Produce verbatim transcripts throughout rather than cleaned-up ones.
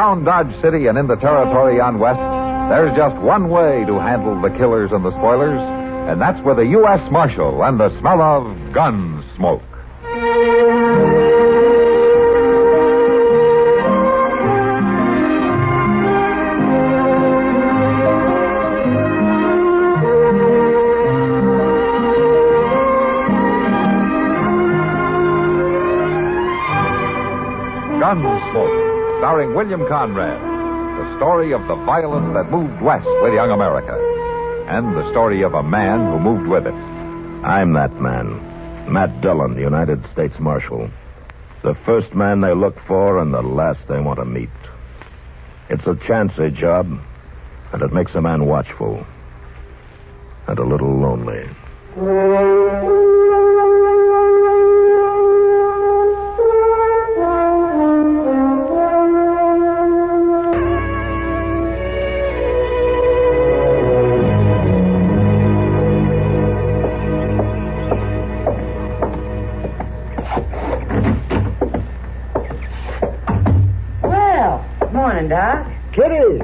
Around Dodge City and in the territory on West, there's just one way to handle the killers and the spoilers, and that's with a U S Marshal and the smell of gun smoke. Gunsmoke, starring William Conrad. The story of the violence that moved west with young America. And the story of a man who moved with it. I'm that man. Matt Dillon, the United States Marshal. The first man they look for and the last they want to meet. It's a chancy job, and it makes a man watchful. And a little lonely. Doc. Kitty!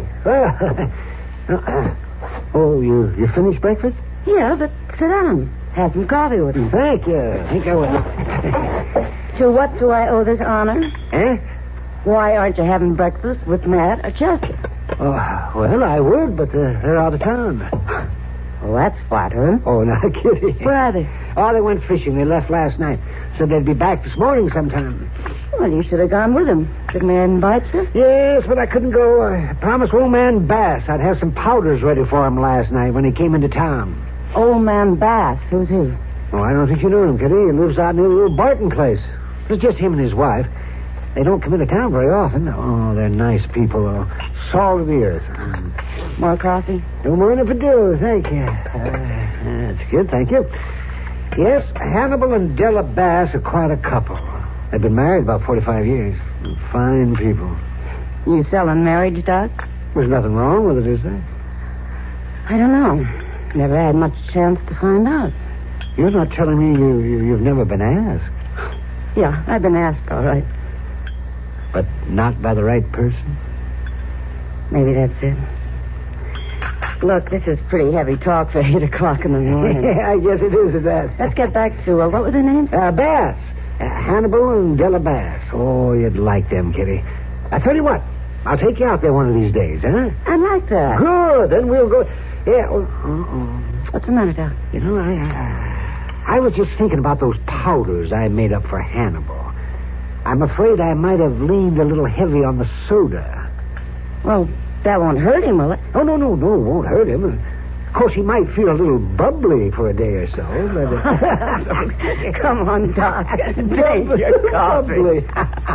oh, you you finished breakfast? Yeah, but sit down. Have some coffee with me. Thank you. Thank you. To what do I owe this honor? Eh? Why aren't you having breakfast with Matt or Chester? Oh, well, I would, but uh, they're out of town. Well, that's flattering. Oh, no, Kitty. Where are they? Oh, they went fishing. They left last night. Said they'd be back this morning sometime. Well, you should have gone with them. Did man invite you? Yes, but I couldn't go. I promised old man Bass I'd have some powders ready for him last night when he came into town. Old man Bass? Who's he? Oh, I don't think you know him, Kitty. He lives out near the little Barton place. It's just him and his wife. They don't come into town very often. Oh, they're nice people, though. Salt of the earth. More coffee? No more than if I do, thank you. Uh, that's good, thank you. Yes, Hannibal and Della Bass are quite a couple. They've been married about forty-five years. Fine people. You selling marriage, Doc? There's nothing wrong with it, is there? I don't know. Never had much chance to find out. You're not telling me you, you, you've never been asked? Yeah, I've been asked, all right. But not by the right person? Maybe that's it. Look, this is pretty heavy talk for eight o'clock in the morning. Yeah, I guess it is at that. Let's get back to, uh, what were their names? Uh, Bass. Uh, Hannibal and Della Bass. Oh, you'd like them, Kitty. I tell you what, I'll take you out there one of these days, huh? I'd like that. Good, then we'll go... Yeah, oh, uh-uh. What's the matter, Doc? You know, I, uh, I was just thinking about those powders I made up for Hannibal. I'm afraid I might have leaned a little heavy on the soda. Well, that won't hurt him, will it? Oh, no, no, no, it won't hurt him. Of course, he might feel a little bubbly for a day or so, but... Uh... Come on, Doc. Take your coffee.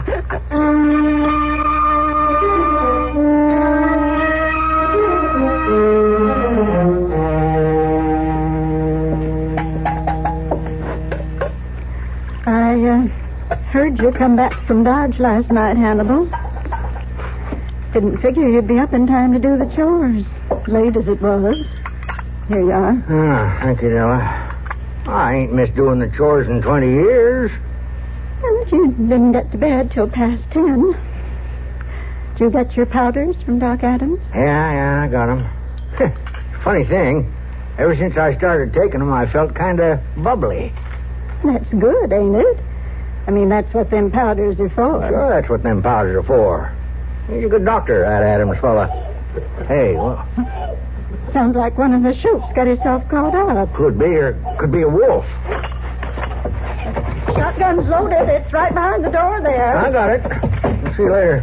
I uh, heard you come back from Dodge last night, Hannibal. Didn't figure you'd be up in time to do the chores, late as it was. Here you are. Oh, thank you, Della. I ain't missed doing the chores in twenty years. Well, you didn't get to bed till past ten. Did you get your powders from Doc Adams? Yeah, yeah, I got them. Funny thing, ever since I started taking them, I felt kind of bubbly. That's good, ain't it? I mean, that's what them powders are for. Sure, that's what them powders are for. He's a good doctor, that Adams fella. Hey, well... Sounds like one of the shoots got himself caught up. Could be, or could be a wolf. Shotgun's loaded. It's right behind the door there. I got it. I'll see you later.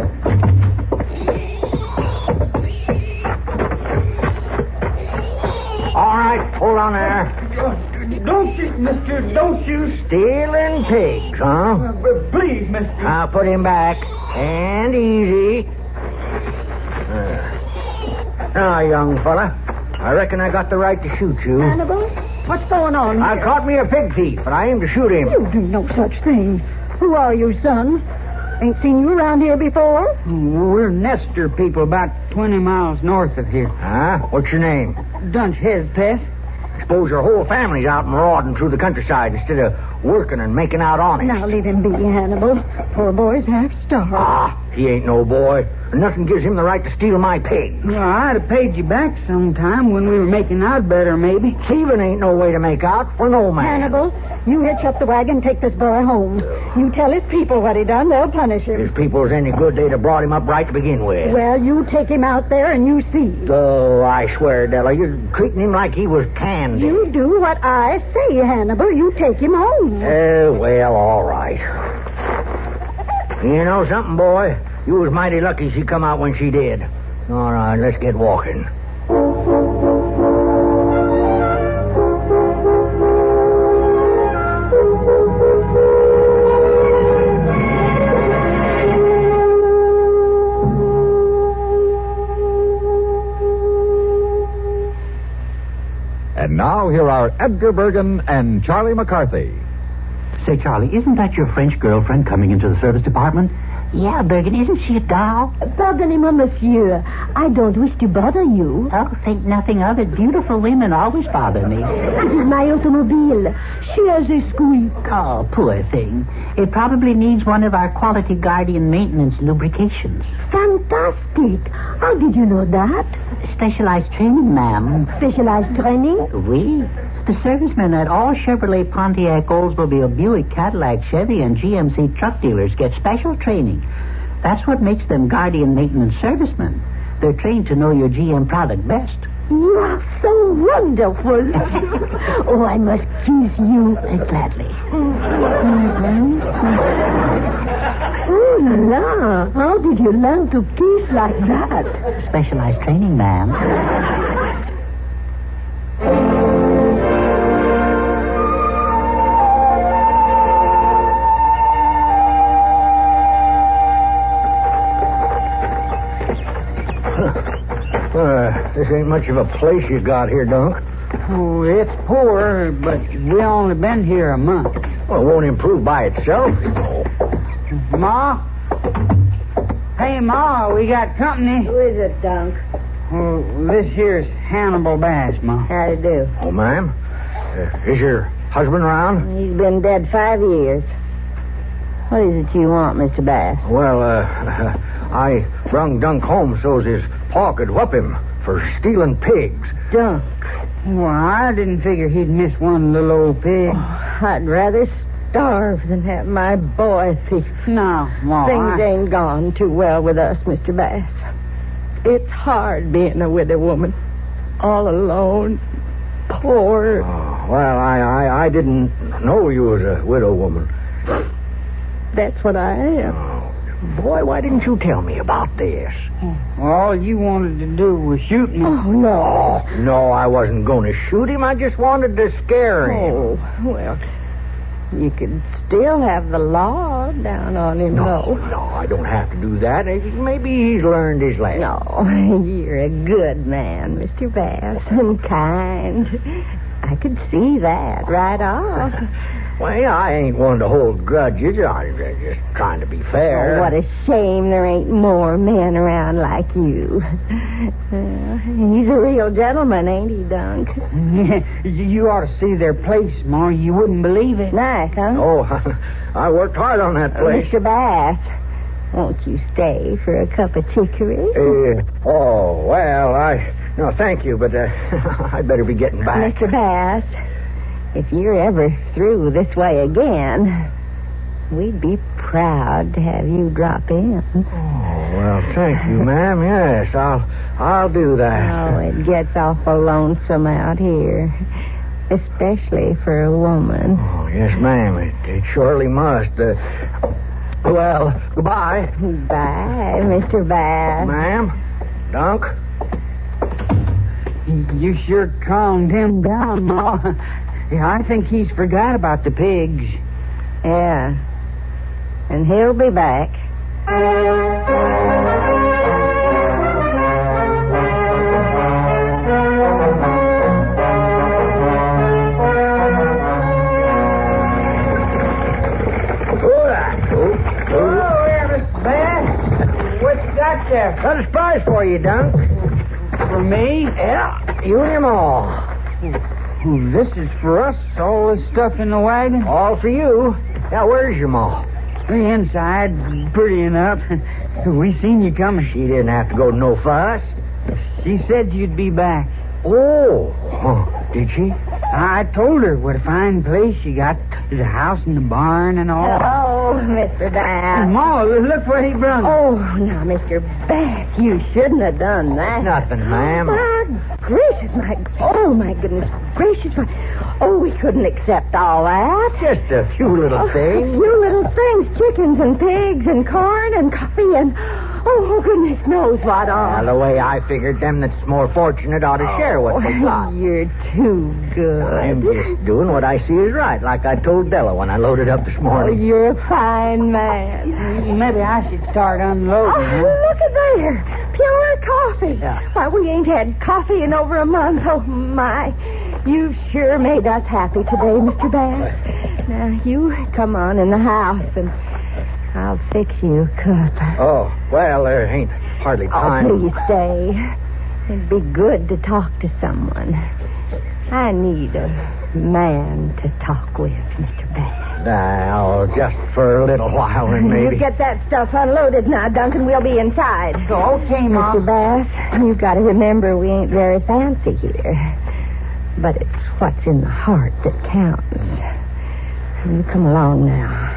All right, hold on there. Don't shoot, mister. Don't shoot. Stealing pigs, huh? Uh, please, mister. I'll put him back. And easy. Uh, now, young fella, I reckon I got the right to shoot you. Hannibal, what's going on here? I caught me a pig thief, and I aim to shoot him. You do no such thing. Who are you, son? Ain't seen you around here before? We're Nestor people about twenty miles north of here. Huh? What's your name? Dunch Hezpeth. Suppose your whole family's out marauding through the countryside instead of working and making out on it. Now leave him be, Hannibal. Poor boy's half starved. Ah, he ain't no boy. Nothing gives him the right to steal my pig. Well, I'd have paid you back sometime when we were making out better, maybe. Thieving ain't no way to make out for no man. Hannibal, you hitch up the wagon, take this boy home. You tell his people what he done, they'll punish him. If people was any good, they'd have brought him up right to begin with. Well, you take him out there and you see. Oh, I swear, Della, you're treating him like he was candy. You do what I say, Hannibal. You take him home. Oh, well, all right. You know something, boy? You was mighty lucky she come out when she did. All right, let's get walking. And now here are Edgar Bergen and Charlie McCarthy. Say, Charlie, isn't that your French girlfriend coming into the service department? Yeah, Bergen, isn't she a doll? Pardonnez-moi, monsieur. I don't wish to bother you. Oh, think nothing of it. Beautiful women always bother me. It is my automobile. She has a squeak. Oh, poor thing. It probably needs one of our quality guardian maintenance lubrications. Fantastic. How did you know that? Specialized training, ma'am. Specialized training? Oui. The servicemen at all Chevrolet, Pontiac, Oldsmobile, Buick, Cadillac, Chevy, and G M C truck dealers get special training. That's what makes them guardian maintenance servicemen. They're trained to know your G M product best. You are so wonderful. Oh, I must kiss you. Uh, gladly. Mm-hmm. Oh, la. How did you learn to kiss like that? Specialized training, ma'am. Uh, this ain't much of a place you got here, Dunk. Oh, it's poor, but we only been here a month. Well, it won't improve by itself, you know. Ma? Hey, Ma, we got company. Who is it, Dunk? Well, this here's Hannibal Bass, Ma. How do you do? Oh, ma'am? Uh, is your husband around? He's been dead five years. What is it you want, Mister Bass? Well, uh, I brung Dunk home so's his pa could whoop him for stealing pigs. Dunk. Well, I didn't figure he'd miss one little old pig. Oh, I'd rather starve than have my boy thief. No, Ma. Things I... ain't gone too well with us, Mister Bass. It's hard being a widow woman. All alone. Poor. Oh, well, I, I, I didn't know you was a widow woman. That's what I am. Oh, boy, why didn't you tell me about this? All you wanted to do was shoot me. Oh, no. Oh, no, I wasn't going to shoot him. I just wanted to scare him. Oh, well, you could still have the law down on him, No, though. no, I don't have to do that. Maybe he's learned his lesson. No, you're a good man, Mister Bass, and kind. I could see that right off. Well, I ain't one to hold grudges. I'm just trying to be fair. Oh, what a shame there ain't more men around like you. Uh, he's a real gentleman, ain't he, Dunk? You ought to see their place, Ma. You wouldn't believe it. Nice, huh? Oh, I worked hard on that place. Mister Bass, won't you stay for a cup of chicory? Uh, oh, well, I... No, thank you, but uh, I'd better be getting back. Mister Bass, if you're ever through this way again, we'd be proud to have you drop in. Oh, well, thank you, ma'am. Yes, I'll I'll do that. Oh, it gets awful lonesome out here, especially for a woman. Oh, yes, ma'am. It, it surely must. Uh, well, goodbye. Bye, Mister Bass. Ma'am? Dunk? You sure calmed him down, Ma. Yeah, I think he's forgot about the pigs. Yeah. And he'll be back. Oh, yeah, Mister Bass. What you got there? Got a surprise for you, Dunk. For me? Yeah, you and your ma. Oh, this is for us, all this stuff in the wagon? All for you. Now, where's your ma? We're inside, pretty enough. We seen you coming. She didn't have to go to no fuss. She said you'd be back. Oh, huh. Did she? I told her what a fine place you got. There's a house and a barn and all. Oh, Mister Bass. Ma, look where he brung. Oh, now, Mister Bass, you shouldn't have done that. Nothing, ma'am. My gracious, my... Oh, my goodness gracious, my... Oh, we couldn't accept all that. Just a few little oh, things. A few little things. Chickens and pigs and corn and coffee and... Oh, goodness knows what all. Well, the way I figured, them that's more fortunate ought to oh, share what they got. You're too good. I'm just doing what I see is right, like I told Della when I loaded up this Oh, morning. you're a fine man. Maybe I should start unloading. Oh, huh? look at there. Pure coffee. Yeah. Why, we ain't had coffee in over a month. Oh, my. You've sure made us happy today, Mister Bass. Now, you come on in the house, and I'll fix you a cup. Oh, well, there ain't hardly time. Oh, please stay. It'd be good to talk to someone. I need a man to talk with, Mister Bass. Now, just for a little while, and maybe... You get that stuff unloaded now, Duncan. We'll be inside. Okay, Ma. Mister Bass, you've got to remember we ain't very fancy here. But it's what's in the heart that counts. You come along now.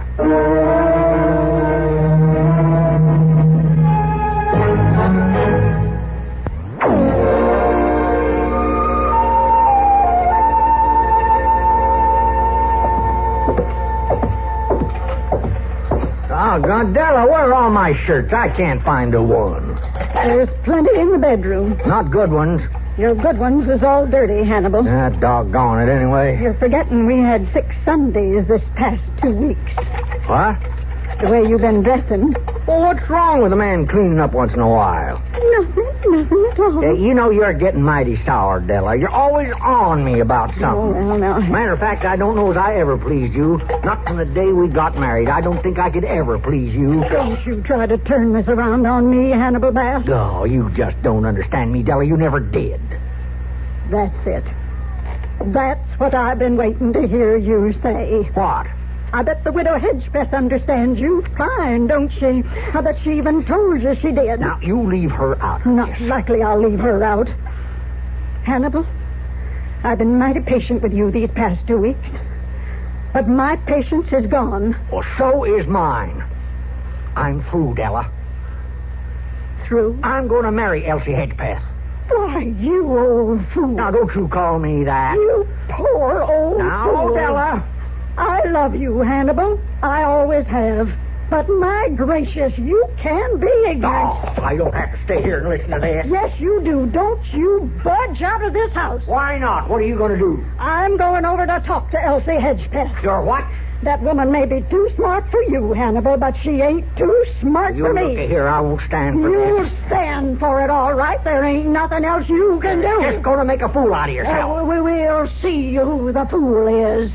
Oh, Gondella, where are all my shirts? I can't find a one. There's plenty in the bedroom. Not good ones. Your good ones is all dirty, Hannibal. Ah, doggone it, anyway. You're forgetting we had six Sundays this past two weeks. What? The way you've been dressing. Well, what's wrong with a man cleaning up once in a while? Nothing, nothing at all. Uh, you know you're getting mighty sour, Della. You're always on me about Oh, something. well, now. Matter of fact, I don't know as I ever pleased you. Not from the day we got married. I don't think I could ever please you. Don't you try to turn this around on me, Hannibal Bass. Oh, you just don't understand me, Della. You never did. That's it. That's what I've been waiting to hear you say. What? I bet the widow Hedgepeth understands you fine, don't she? I bet she even told you she did. Now, you leave her out. Not Yes. likely I'll leave her out. Hannibal, I've been mighty patient with you these past two weeks. But my patience is gone. Well, so is mine. I'm through, Della. Through? I'm going to marry Elsie Hedgepeth. Why, you old fool. Now, don't you call me that. You poor old Now, fool. Della. I love you, Hannibal. I always have. But my gracious, you can be ignorant. Oh, I don't have to stay here and listen to this. Yes, you do. Don't you budge out of this house. Why not? What are you going to do? I'm going over to talk to Elsie Hedgepeth. You're what? That woman may be too smart for you, Hannibal, but she ain't too smart You for look me. here, I won't stand for You'll this. stand for it, all right. There ain't nothing else you can do. You're just going to make a fool out of yourself. Uh, we will see who the fool is.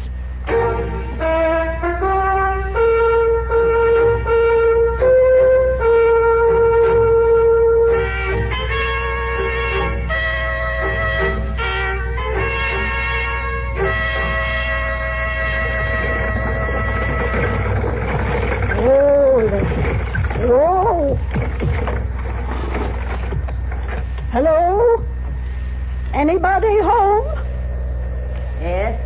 Whoa. Hello? Anybody home? Yes,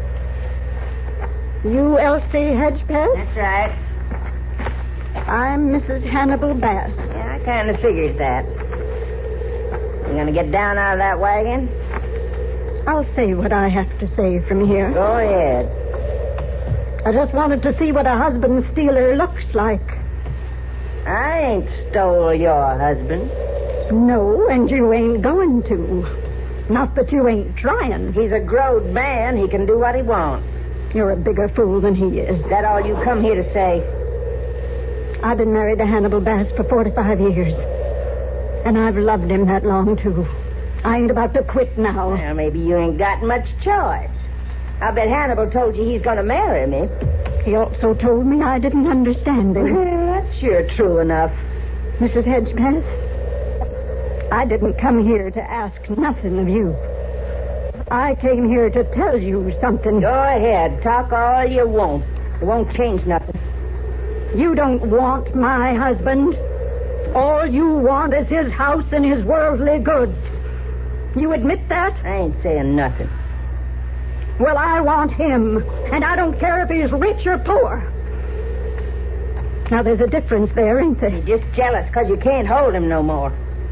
You Elsie Hedgepeth? that's right. I'm Missus Hannibal Bass. Yeah, I kind of figured that. You gonna get down out of that wagon? I'll say what I have to say from here. Go ahead. I just wanted to see what a husband stealer looks like. I ain't stole your husband. No, and you ain't going to. Not that you ain't trying. He's a grown man. He can do what he wants. You're a bigger fool than he is. Is that all you come here to say? I've been married to Hannibal Bass for forty-five years. And I've loved him that long, too. I ain't about to quit now. Well, maybe you ain't got much choice. I bet Hannibal told you he's going to marry me. He also told me I didn't understand him. Well, that's sure true enough. Missus Hedgepeth, I didn't come here to ask nothing of you. I came here to tell you something. Go ahead. Talk all you want. It won't change nothing. You don't want my husband. All you want is his house and his worldly goods. You admit that? I ain't saying nothing. Well, I want him, and I don't care if he's rich or poor. Now, there's a difference there, ain't there? You're just jealous because you can't hold him no more.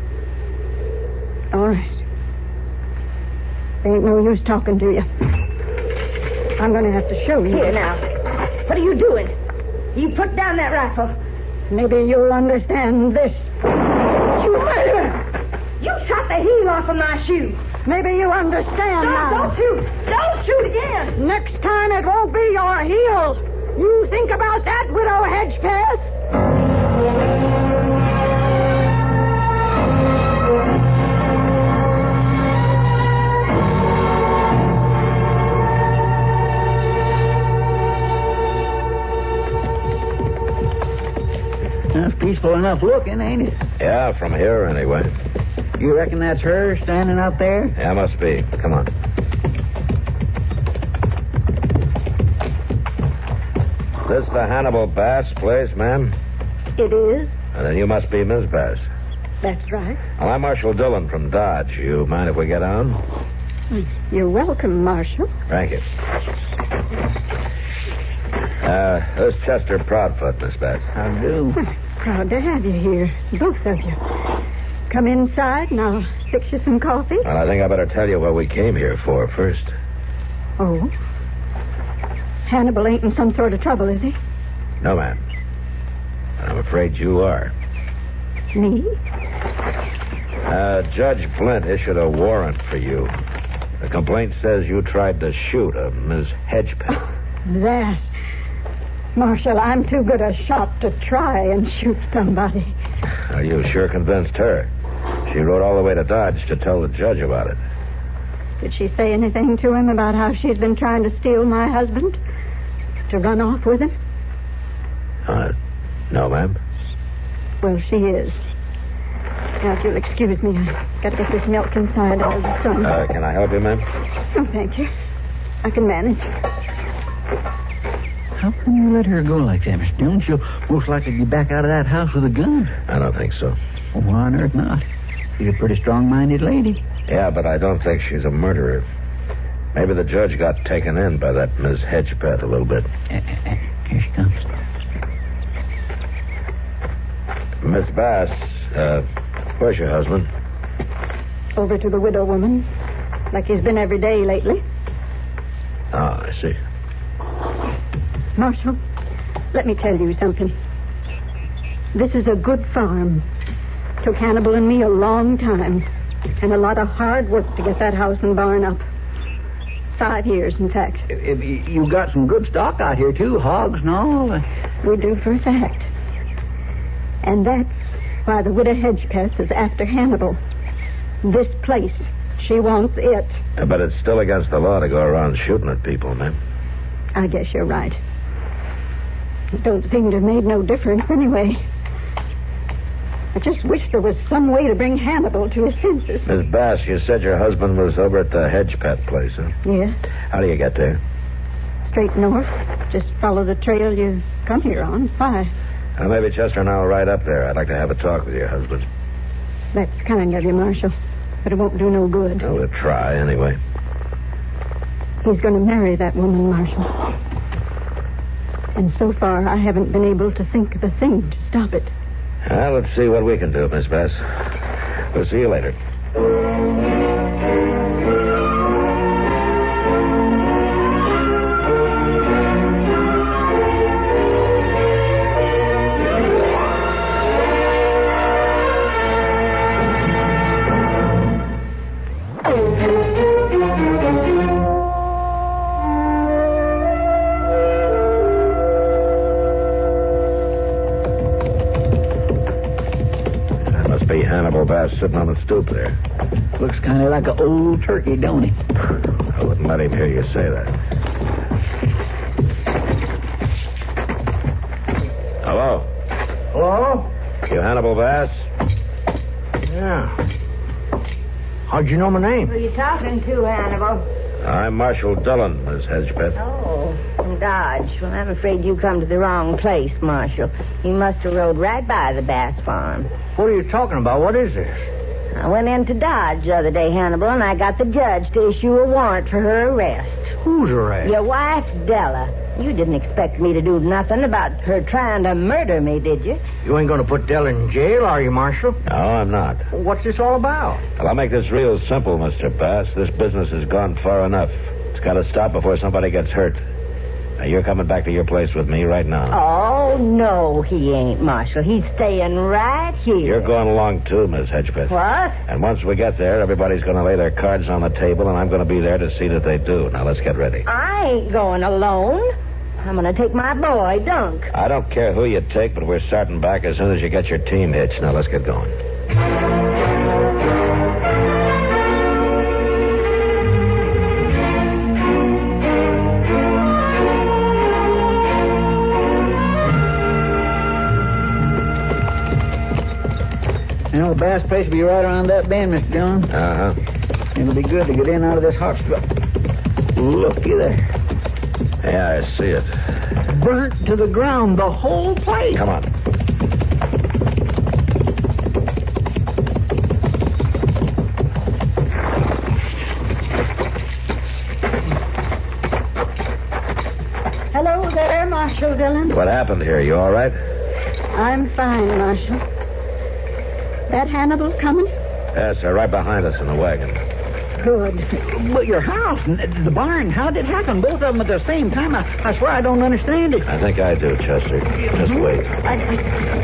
All right. There ain't no use talking to you. I'm going to have to show you. Here, now. What are you doing? You put down that rifle. Maybe you'll understand this. You murderer! You shot the heel off of my shoe. Maybe you understand No, now. don't shoot. Don't shoot again. Next time it won't be your heel. You think about that, Widow Hedgepeth? That's peaceful enough looking, ain't it? Yeah, from here anyway. You reckon that's her standing out there? Yeah, must be. Come on. This the Hannibal Bass place, ma'am? It is. And then you must be Miss Bass. That's right. Well, I'm Marshal Dillon from Dodge. You mind if we get on? You're welcome, Marshal. Thank you. Uh, this is Chester Proudfoot, Miss Bass. I do. Proud to have you here, both of you. Come inside and I'll fix you some coffee. Well, I think I better tell you what we came here for first. Oh? Hannibal ain't in some sort of trouble, is he? No, ma'am. I'm afraid you are. Me? Uh, Judge Flint issued a warrant for you. The complaint says you tried to shoot a Miss Hedgepeth. That. Marshal, I'm too good a shot to try and shoot somebody. Are you sure convinced her? She rode all the way to Dodge to tell the judge about it. Did she say anything to him about how she's been trying to steal my husband? To run off with him? Uh, no, ma'am. Well, she is. Now, if you'll excuse me, I've got to get this milk inside out of the sun. Uh, can I help you, ma'am? Oh, thank you. I can manage. How can you let her go like that, Mister Dillon? She'll most likely be back out of that house with a gun. I don't think so. Well, why on earth not? She's a pretty strong-minded lady. Yeah, but I don't think she's a murderer. Maybe the judge got taken in by that Miss Hedgepeth a little bit. Uh, uh, uh, here she comes. Miss Bass, uh, where's your husband? Over to the widow woman, like he's been every day lately. Oh, I see. Marshal, let me tell you something. This is a good farm. Took Hannibal and me a long time, and a lot of hard work to get that house and barn up. Five years, in fact. If, if you got some good stock out here, too, hogs and all. We do for a fact. And that's why the widow Hedgepeth is after Hannibal. This place. She wants it. Yeah, but it's still against the law to go around shooting at people, ma'am. I guess you're right. It don't seem to have made no difference anyway. I just wish there was some way to bring Hannibal to his senses. Miss Bass, you said your husband was over at the Hedgepeth place, huh? Yeah. How do you get there? Straight north. Just follow the trail you come here on. Why? Uh, maybe Chester and I will ride up there. I'd like to have a talk with your husband. That's kind of you, Marshal. But it won't do no good. Oh, we'll try anyway. He's going to marry that woman, Marshal. And so far, I haven't been able to think of a thing to stop it. Well, let's see what we can do, Miss Bass. We'll see you later. Hannibal Bass sitting on the stoop there. Looks kind of like an old turkey, don't he? I wouldn't let him hear you say that. Hello? Hello? You Hannibal Bass? Yeah. How'd you know my name? Who are you talking to, Hannibal? I'm Marshal Dillon, Miss Hedgepeth. Oh, from Dodge. Well, I'm afraid you come to the wrong place, Marshal. You must have rode right by the Bass farm. What are you talking about? What is this? I went into Dodge the other day, Hannibal, and I got the judge to issue a warrant for her arrest. Who's arrest? Your wife, Della. You didn't expect me to do nothing about her trying to murder me, did you? You ain't going to put Della in jail, are you, Marshal? No, I'm not. What's this all about? Well, I'll make this real simple, Mister Bass. This business has gone far enough. It's got to stop before somebody gets hurt. Now, you're coming back to your place with me right now. Oh, no, he ain't, Marshal. He's staying right here. You're going along, too, Miss Hedgepeth. What? And once we get there, everybody's going to lay their cards on the table, and I'm going to be there to see that they do. Now, let's get ready. I ain't going alone. I'm going to take my boy, Dunk. I don't care who you take, but we're starting back as soon as you get your team hitched. Now, let's get going. You know, the Bass place will be right around that bend, Mister Dillon. Uh-huh. It'll be good to get in out of this hot spot. Looky there. Yeah, I see it. Burnt to the ground, the whole place. Come on. Hello there, Marshal Dillon. What happened here? You all right? I'm fine, Marshal. That Hannibal coming? Yes, they're right behind us in the wagon. Good. But your house and the barn, how did it happen? Both of them at the same time. I, I swear I don't understand it. I think I do, Chester. Just wait. I, I...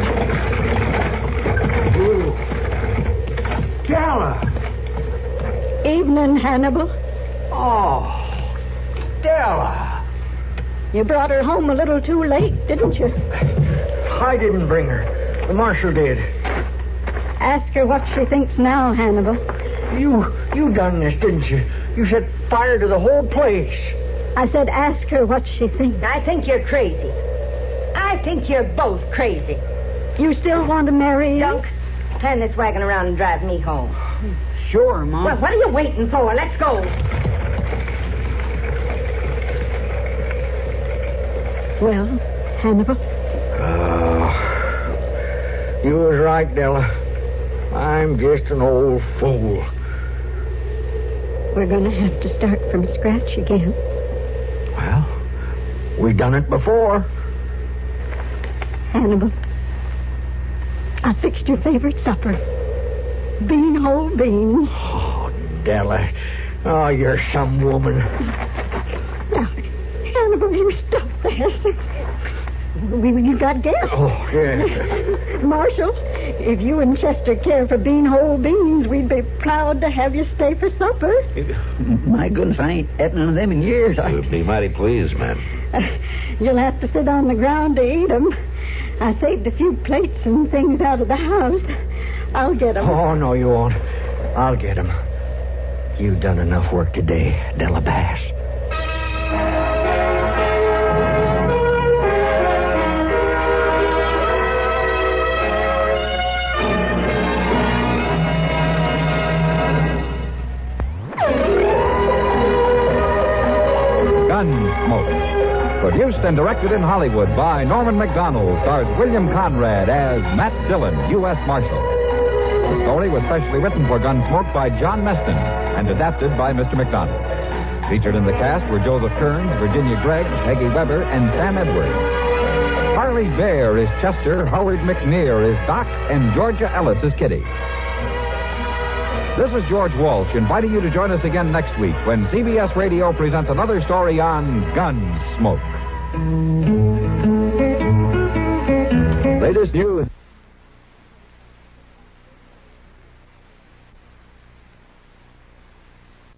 Della! Evening, Hannibal. Oh, Della. You brought her home a little too late, didn't you? I didn't bring her. The marshal did. Ask her what she thinks now, Hannibal. You you done this, didn't you? You set fire to the whole place. I said ask her what she thinks. I think you're crazy. I think you're both crazy. You still want to marry her? Dunk, turn this wagon around and drive me home. Sure, Mom. Well, what are you waiting for? Let's go. Well, Hannibal? Oh, you was right, Della. I'm just an old fool. We're going to have to start from scratch again. Well, we done it before. Hannibal, I fixed your favorite supper. Bean whole beans. Oh, Della. Oh, you're some woman. Now, Hannibal, you stop that. We, we, you got guests. Oh, yes. Marshal, if you and Chester care for bean whole beans, we'd be proud to have you stay for supper. My goodness, I ain't had none of them in years. I... We'd be mighty pleased, ma'am. Uh, you'll have to sit on the ground to eat 'em. I saved a few plates and things out of the house. I'll get 'em. Oh, no, you won't. I'll get him. You've done enough work today, Della Bass. Gunsmoke. Produced and directed in Hollywood by Norman Macdonald, stars William Conrad as Matt Dillon, U S Marshal. The story was specially written for Gunsmoke by John Meston and adapted by Mister Macdonald. Featured in the cast were Joseph Kearns, Virginia Gregg, Peggy Weber, and Sam Edwards. Harley Bear is Chester, Howard McNear is Doc, and Georgia Ellis is Kitty. This is George Walsh inviting you to join us again next week when C B S Radio presents another story on Gunsmoke. Latest news.